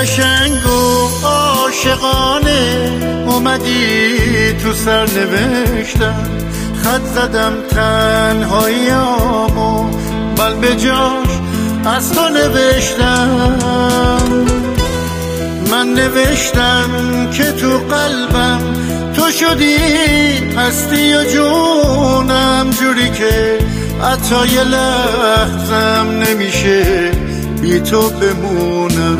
قشنگ و عاشقانه اومدی تو سرنوشتم، خط زدم تنهاییامو بل به جاش از تو نوشتم. من نوشتم که تو قلبم تو شدی هستی و جونم، جوری که حتی یه لحظم نمیشه بی تو بمونم.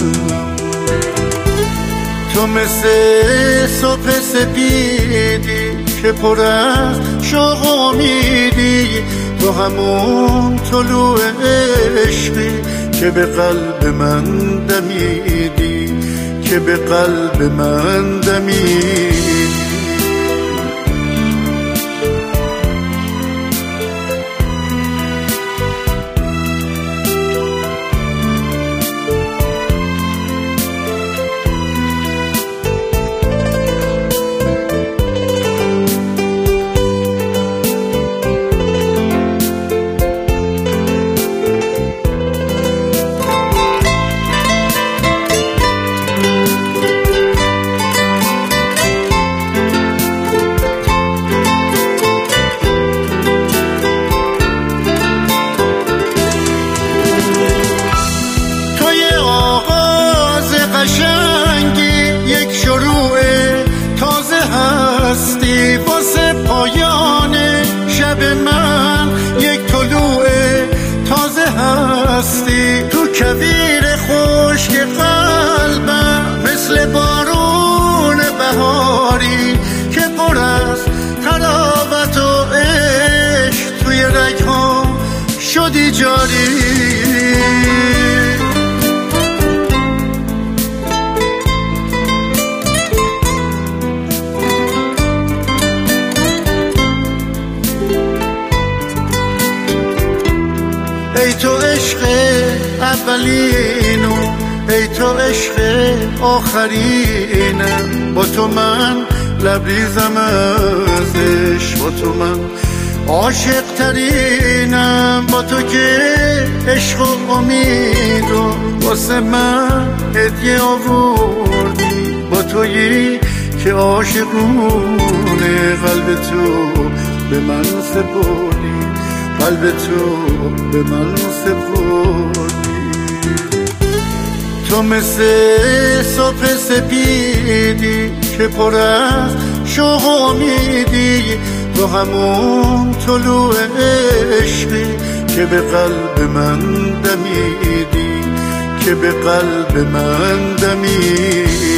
تو مثل صبح سپیدی که پر از شوق و امیدی، تو همون طلوع عشقی که به قلب من دمیدی، که به قلب من دمیدی. یک شروع تازه هستی واسه پایان شب من، یک طلوع تازه هستی تو کویر خشک قلبم، مثل بارون بهاری که پر از طراوت و عشق توی رگ‌هام شدی جاری. ای تو عشق اولینو، ای تو عشق آخرینم، با تو من لبریزم از عشق، با تو من عاشق ترینم، با تو که عشق و امید و واسه من هدیه آوردی، با تویی که عاشقونه قلب تو به من سپردی، قلب تو به من سپردی. تو مثل صبح سپیدی که پر از شوق و امیدی، تو همون طلوع عشقی که به قلب من دمیدی، که به قلب من دمیدی.